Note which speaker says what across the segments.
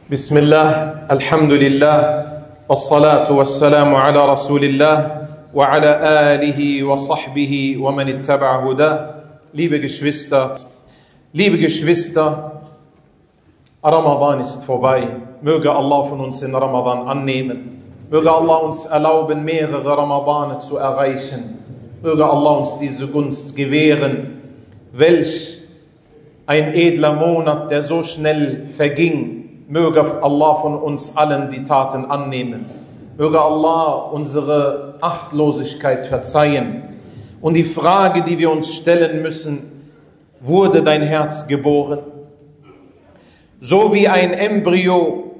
Speaker 1: بسم الله الحمد لله والصلاة والسلام على رسول الله وعلى آله وصحبه ومن اتبع هداه. Liebe Geschwister, Ramadan ist vorbei. Möge Allah von uns den Ramadan annehmen. Möge Allah uns erlauben, mehrere Ramadane zu erreichen. Möge Allah uns diese Gunst gewähren. Welch ein edler Monat, der so schnell verging. Möge Allah von uns allen die Taten annehmen. Möge Allah unsere Achtlosigkeit verzeihen. Und die Frage, die wir uns stellen müssen: Wurde dein Herz geboren? So wie ein Embryo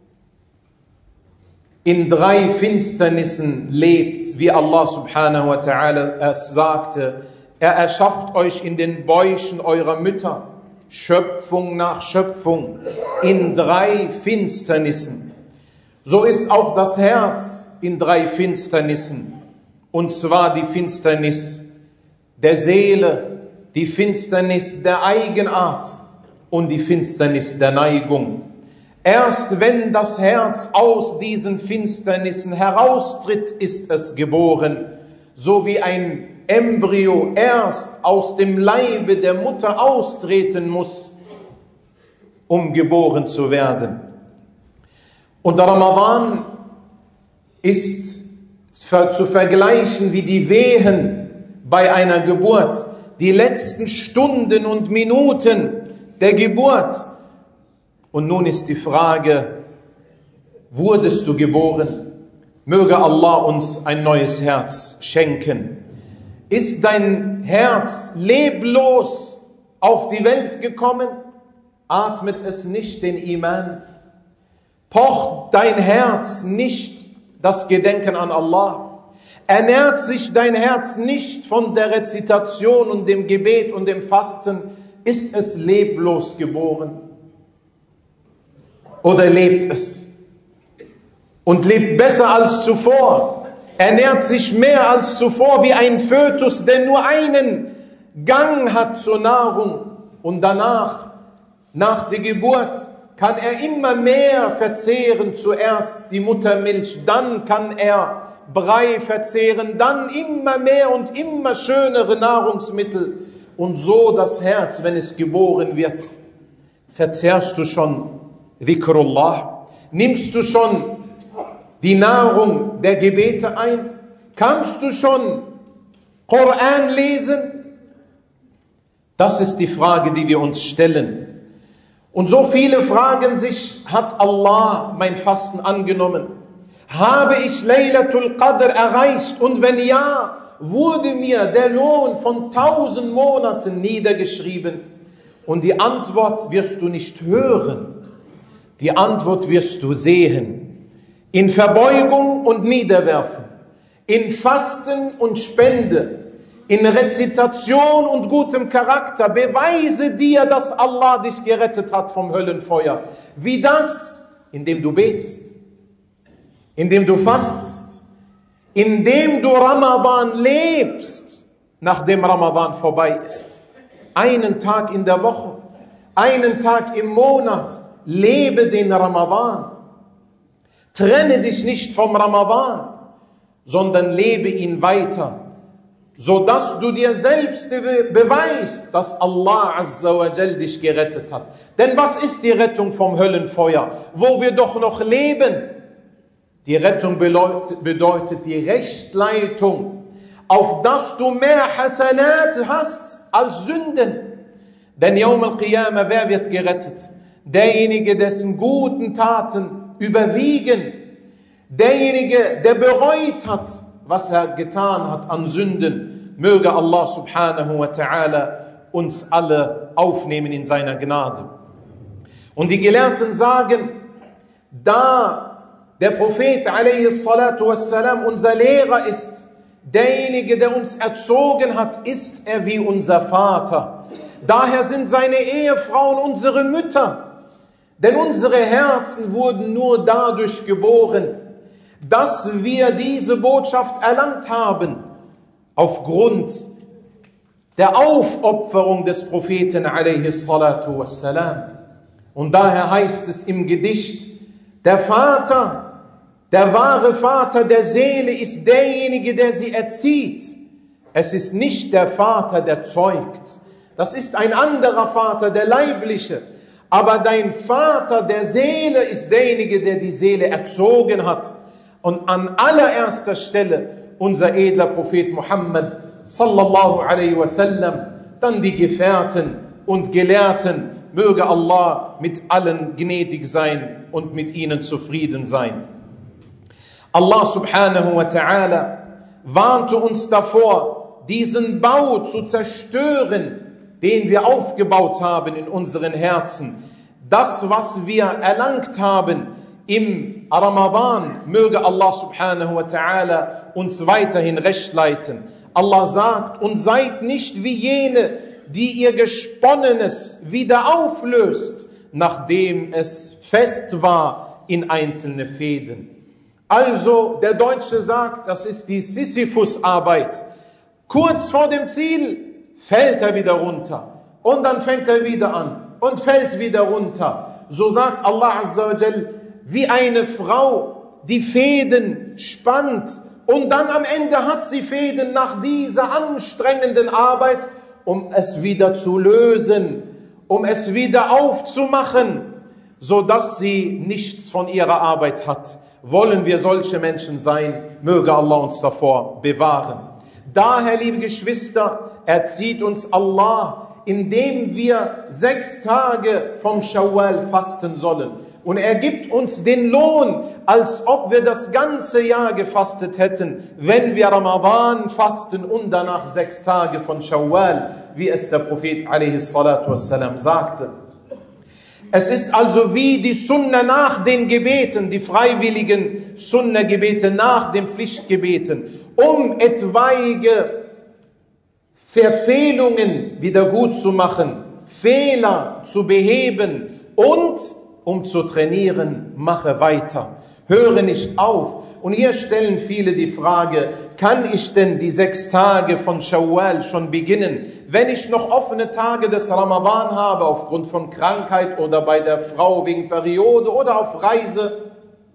Speaker 1: in 3 Finsternissen lebt, wie Allah subhanahu wa ta'ala es sagte, er erschafft euch in den Bäuchen eurer Mütter, Schöpfung nach Schöpfung, in 3 Finsternissen. So ist auch das Herz in 3 Finsternissen, und zwar die Finsternis der Seele, die Finsternis der Eigenart und die Finsternis der Neigung. Erst wenn das Herz aus diesen Finsternissen heraustritt, ist es geboren, so wie ein Embryo erst aus dem Leibe der Mutter austreten muss, um geboren zu werden. Und der Ramadan ist zu vergleichen wie die Wehen bei einer Geburt, die letzten Stunden und Minuten der Geburt. Und nun ist die Frage: Wurdest du geboren? Möge Allah uns ein neues Herz schenken. Ist dein Herz leblos auf die Welt gekommen? Atmet es nicht den Iman? Pocht dein Herz nicht das Gedenken an Allah? Ernährt sich dein Herz nicht von der Rezitation und dem Gebet und dem Fasten? Ist es leblos geboren? Oder lebt es? Und lebt besser als zuvor? Ernährt sich mehr als zuvor wie ein Fötus, der nur einen Gang hat zur Nahrung, und danach, nach der Geburt, kann er immer mehr verzehren. Zuerst die Muttermilch, dann kann er Brei verzehren, dann immer mehr und immer schönere Nahrungsmittel. Und so das Herz, wenn es geboren wird. Verzehrst du schon Dhikrullah? Nimmst du schon die Nahrung der Gebete ein? Kannst du schon Koran lesen? Das ist die Frage, die wir uns stellen. Und so viele fragen sich: Hat Allah mein Fasten angenommen? Habe ich Laylatul Qadr erreicht? Und wenn ja, wurde mir der Lohn von 1000 Monaten niedergeschrieben? Und die Antwort wirst du nicht hören. Die Antwort wirst du sehen. In Verbeugung und Niederwerfen, in Fasten und Spende, in Rezitation und gutem Charakter, beweise dir, dass Allah dich gerettet hat vom Höllenfeuer. Wie das? Indem du betest, indem du fastest, indem du Ramadan lebst, nachdem Ramadan vorbei ist. Einen Tag in der Woche, einen Tag im Monat, lebe den Ramadan. Trenne dich nicht vom Ramadan, sondern lebe ihn weiter, sodass du dir selbst beweist, dass Allah Azza wa Jal dich gerettet hat. Denn was ist die Rettung vom Höllenfeuer, wo wir doch noch leben? Die Rettung bedeutet die Rechtleitung, auf dass du mehr Hasanat hast als Sünden. Denn Yawm al-Qiyamah, wer wird gerettet? Derjenige, dessen guten Taten überwiegen. Derjenige, der bereut hat, was er getan hat an Sünden. Möge Allah subhanahu wa ta'ala uns alle aufnehmen in seiner Gnade. Und die Gelehrten sagen, da der Prophet alayhi salatu wassalam unser Lehrer ist, derjenige, der uns erzogen hat, ist er wie unser Vater. Daher sind seine Ehefrauen unsere Mütter. Denn unsere Herzen wurden nur dadurch geboren, dass wir diese Botschaft erlangt haben, aufgrund der Aufopferung des Propheten alayhi salatu wassalam. Und daher heißt es im Gedicht, der Vater, der wahre Vater der Seele ist derjenige, der sie erzieht. Es ist nicht der Vater, der zeugt. Das ist ein anderer Vater, der leibliche. Aber dein Vater der Seele ist derjenige, der die Seele erzogen hat. Und an allererster Stelle unser edler Prophet Muhammad sallallahu alaihi wasallam, dann die Gefährten und Gelehrten, möge Allah mit allen gnädig sein und mit ihnen zufrieden sein. Allah subhanahu wa ta'ala warnte uns davor, diesen Bau zu zerstören, den wir aufgebaut haben in unseren Herzen. Das, was wir erlangt haben im Ramadan, möge Allah subhanahu wa ta'ala uns weiterhin recht leiten. Allah sagt, und seid nicht wie jene, die ihr Gesponnenes wieder auflöst, nachdem es fest war in einzelne Fäden. Also, der Deutsche sagt, das ist die Sisyphus-Arbeit. Kurz vor dem Ziel fällt er wieder runter und dann fängt er wieder an und fällt wieder runter. So sagt Allah Azza wa Jal, wie eine Frau, die Fäden spannt und dann am Ende hat sie Fäden nach dieser anstrengenden Arbeit, um es wieder zu lösen, um es wieder aufzumachen, so dass sie nichts von ihrer Arbeit hat. Wollen wir solche Menschen sein, möge Allah uns davor bewahren. Daher, liebe Geschwister, erzieht uns Allah, indem wir 6 Tage vom Shawwal fasten sollen. Und er gibt uns den Lohn, als ob wir das ganze Jahr gefastet hätten, wenn wir Ramadan fasten und danach 6 Tage von Shawwal, wie es der Prophet a.s.w. sagte. Es ist also wie die Sunna nach den Gebeten, die freiwilligen Sunna-Gebete nach den Pflichtgebeten, um etwaige Verfehlungen wieder gut zu machen, Fehler zu beheben und um zu trainieren, mache weiter. Höre nicht auf. Und hier stellen viele die Frage, kann ich denn die 6 Tage von Shawwal schon beginnen, wenn ich noch offene Tage des Ramadan habe, aufgrund von Krankheit oder bei der Frau wegen Periode oder auf Reise?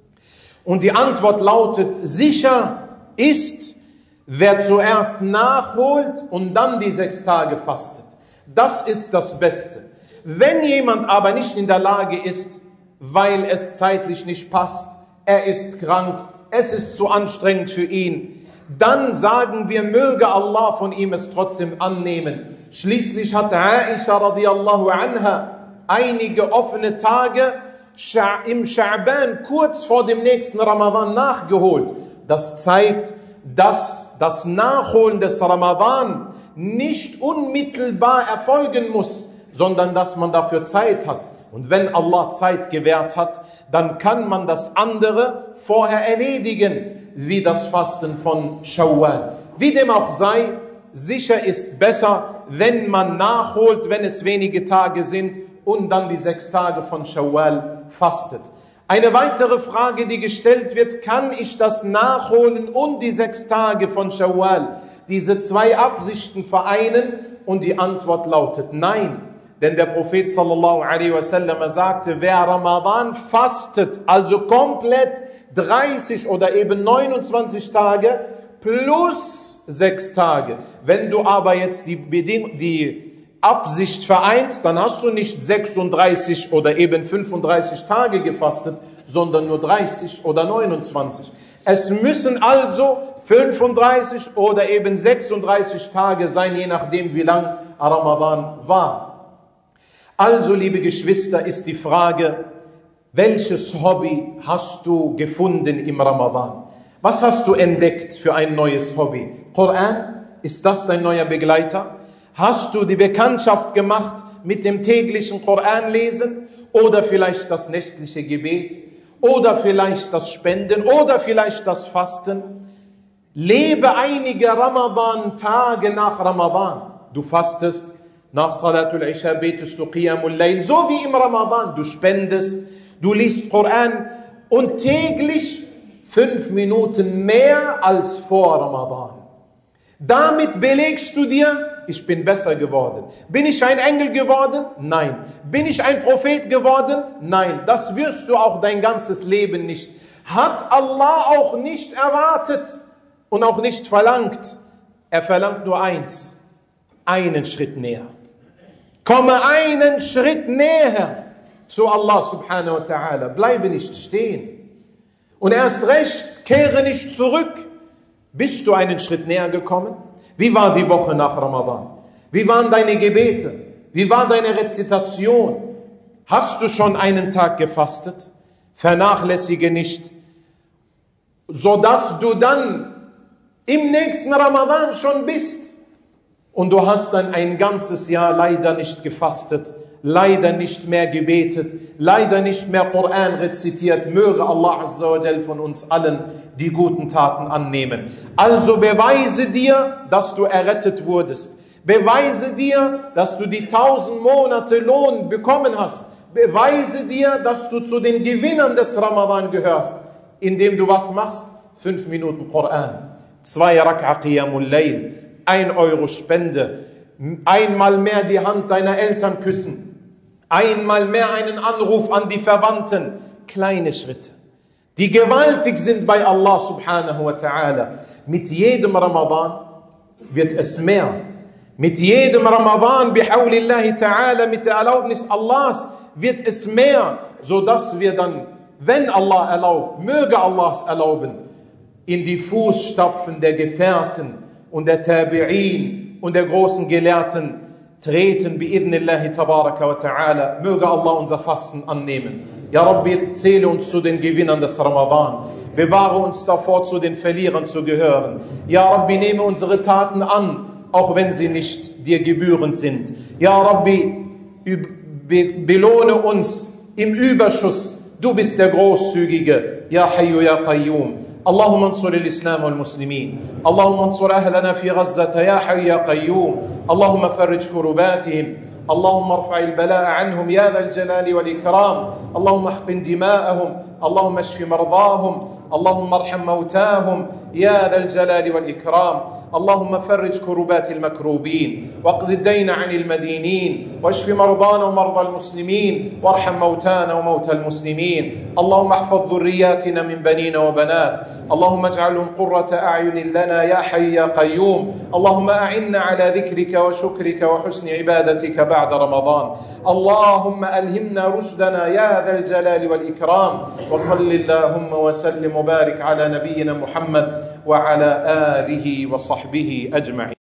Speaker 1: Und die Antwort lautet, sicher ist, wer zuerst nachholt und dann die 6 Tage fastet. Das ist das Beste. Wenn jemand aber nicht in der Lage ist, weil es zeitlich nicht passt, er ist krank, es ist zu anstrengend für ihn, dann sagen wir, möge Allah von ihm es trotzdem annehmen. Schließlich hat Aisha radiallahu anha einige offene Tage im Scha'ban kurz vor dem nächsten Ramadan nachgeholt. Das zeigt, dass das Nachholen des Ramadan nicht unmittelbar erfolgen muss, sondern dass man dafür Zeit hat. Und wenn Allah Zeit gewährt hat, dann kann man das andere vorher erledigen, wie das Fasten von Shawwal. Wie dem auch sei, sicher ist besser, wenn man nachholt, wenn es wenige Tage sind und dann die 6 Tage von Shawwal fastet. Eine weitere Frage, die gestellt wird, kann ich das Nachholen und die 6 Tage von Shawwal, diese 2 Absichten vereinen? Und die Antwort lautet nein. Denn der Prophet sallallahu alaihi wasallam sagte, wer Ramadan fastet, also komplett 30 oder eben 29 Tage plus 6 Tage. Wenn du aber jetzt die Absicht vereinst, dann hast du nicht 36 oder eben 35 Tage gefastet, sondern nur 30 oder 29. Es müssen also 35 oder eben 36 Tage sein, je nachdem wie lang Ramadan war. Also, liebe Geschwister, ist die Frage, welches Hobby hast du gefunden im Ramadan? Was hast du entdeckt für ein neues Hobby? Koran? Ist das dein neuer Begleiter? Hast du die Bekanntschaft gemacht mit dem täglichen Koranlesen? Oder vielleicht das nächtliche Gebet? Oder vielleicht das Spenden? Oder vielleicht das Fasten? Lebe einige Ramadan-Tage nach Ramadan. Du fastest. Nach Salatul Isha betest du Qiyamul Layl, so wie im Ramadan. Du spendest, du liest Koran und täglich 5 Minuten mehr als vor Ramadan. Damit belegst du dir Ich bin besser geworden. Bin ich ein Engel geworden? Nein. Bin ich ein Prophet geworden? Nein. Das wirst du auch dein ganzes Leben nicht. Hat Allah auch nicht erwartet und auch nicht verlangt. Er verlangt nur eins. Einen Schritt näher. Komme einen Schritt näher zu Allah subhanahu wa ta'ala. Bleibe nicht stehen. Und erst recht, kehre nicht zurück. Bist du einen Schritt näher gekommen? Wie war die Woche nach Ramadan? Wie waren deine Gebete? Wie war deine Rezitation? Hast du schon einen Tag gefastet? Vernachlässige nicht, sodass du dann im nächsten Ramadan schon bist. Und du hast dann ein ganzes Jahr leider nicht gefastet, leider nicht mehr gebetet, leider nicht mehr Koran rezitiert. Möge Allah Azza wa Jal von uns allen die guten Taten annehmen. Also beweise dir, dass du errettet wurdest. Beweise dir, dass du die 1000 Monate Lohn bekommen hast. Beweise dir, dass du zu den Gewinnern des Ramadan gehörst, indem du was machst? 5 Minuten Koran, 2 Rak'a Qiyamul Layl, 1 Euro Spende, einmal mehr die Hand deiner Eltern küssen, einmal mehr einen Anruf an die Verwandten. Kleine Schritte, die gewaltig sind bei Allah subhanahu wa ta'ala. Mit jedem Ramadan wird es mehr. Mit jedem Ramadan, bihawlillahi ta'ala, mit der Erlaubnis Allahs, wird es mehr, sodass wir dann, wenn Allah erlaubt, möge Allah es erlauben, in die Fußstapfen der Gefährten und der Tabi'in und der großen Gelehrten treten, bi'idnillahi tabaraka wa ta'ala. Möge Allah unser Fasten annehmen. Ja Rabbi, zähle uns zu den Gewinnern des Ramadan. Bewahre uns davor, zu den Verlierern zu gehören. Ja Rabbi, nehme unsere Taten an, auch wenn sie nicht dir gebührend sind. Ja Rabbi, belohne uns im Überschuss. Du bist der Großzügige. Ja Hayyu ya Qayyum. اللهم انصر الإسلام والمسلمين اللهم انصر أهلنا في غزة يا حي يا قيوم اللهم فرج كرباتهم اللهم ارفع البلاء عنهم يا ذا الجلال والإكرام اللهم احقن دماءهم اللهم اشف مرضاهم اللهم ارحم موتاهم يا ذا الجلال والإكرام اللهم فرج كربات المكروبين واقض الدين عن المدينين واشف مرضانا ومرضى المسلمين وارحم موتانا وموتى المسلمين اللهم احفظ ذرياتنا من بنين وبنات اللهم اجعلهم قرة أعين لنا يا حي يا قيوم اللهم أعنا على ذكرك وشكرك وحسن عبادتك بعد رمضان اللهم ألهمنا رشدنا يا ذا الجلال والإكرام وصل اللهم وسلم وبارك على نبينا محمد وعلى آله وصحبه أجمعين.